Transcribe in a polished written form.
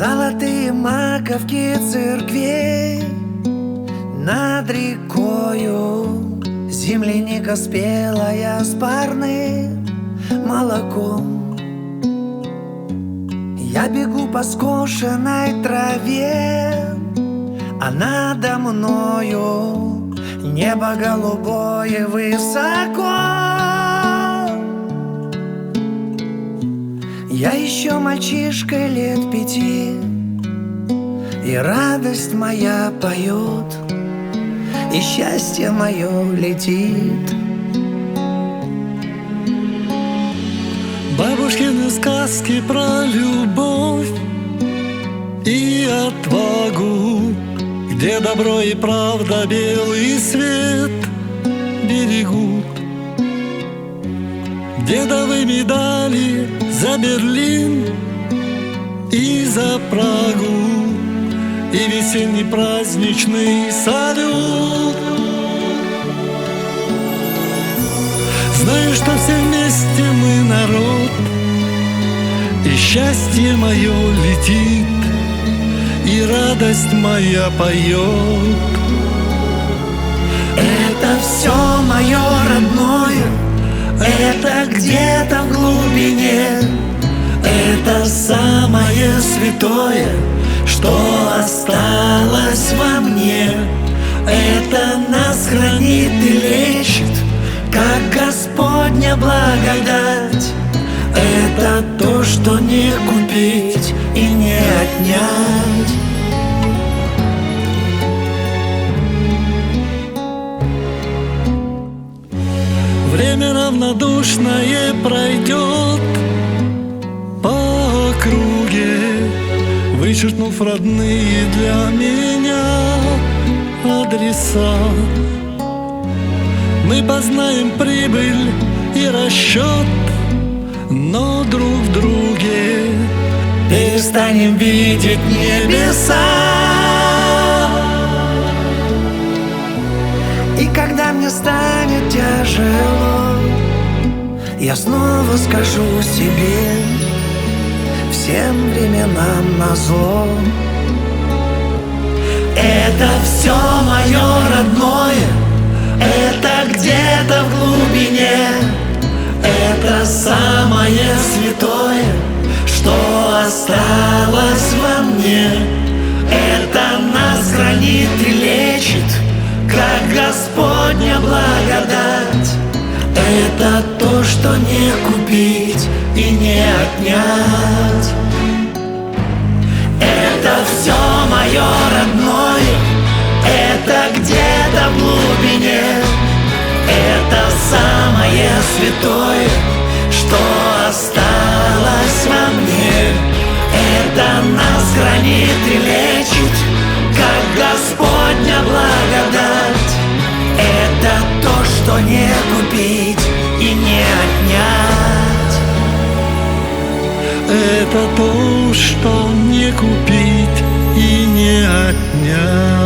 Золотые маковки церквей над рекою, земляника спелая с парным молоком. Я бегу по скошенной траве, а надо мною небо голубое высоко. Я еще мальчишкой лет 5, и радость моя поет, и счастье мое летит. Бабушкины сказки про любовь и отвагу, где добро и правда белый свет берегут. Дедовы медали за Берлин и за Прагу, и весенний праздничный салют. Знаю, что все вместе мы народ, и счастье мое летит, и радость моя поет. Это все мое родное, это где-то в глубине, это самое святое, что осталось во мне. Это нас хранит и лечит, как Господня благодать. Это то, что не купить и не отнять. Время равнодушное пройдет по округе, вычеркнув родные для меня адреса. Мы познаем прибыль и расчет, но друг в друге перестанем видеть небеса. И когда мне станет тяжело, я снова скажу себе: всем временам назло. Это все мое родное, это где-то в глубине, это самое святое, что осталось во мне. Это нас хранит и лечит, как Господня благодать. Это то, что не купить и не отнять. Это все мое родное, это где-то в глубине, это самое святое, что осталось во мне. Это нас хранит и лечит, как Господня благодать. Это то, что не купить и не отнять. это то, что не купить и не отнять.